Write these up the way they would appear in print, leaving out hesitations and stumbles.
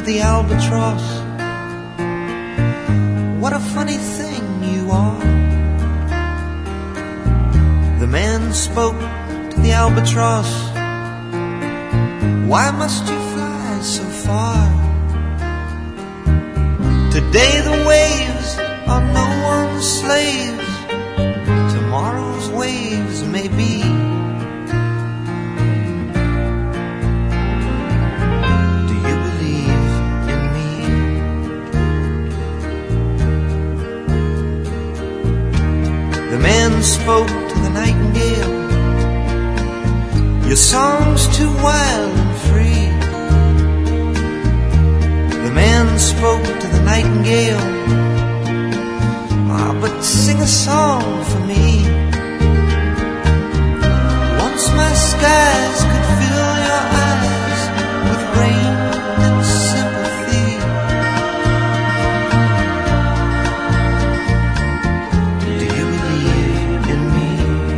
the albatross. What a funny thing you are. The man spoke to the albatross. Why must you fly so far? Today the waves are no one's slaves. Tomorrow's waves may be. Do you believe in me? The man spoke to the nightingale. Your song's too wild and free. The man spoke to the nightingale. Ah, but sing a song for me. Once my skies could fill your eyes with rain and sympathy. Do you believe in me?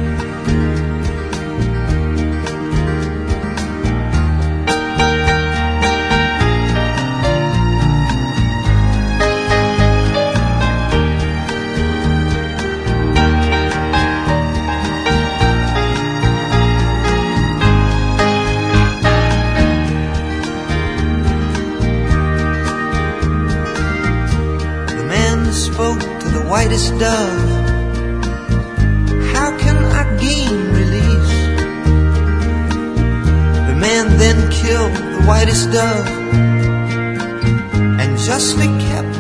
Spoke to the whitest dove. How can I gain release? The man then killed the whitest dove and justly kept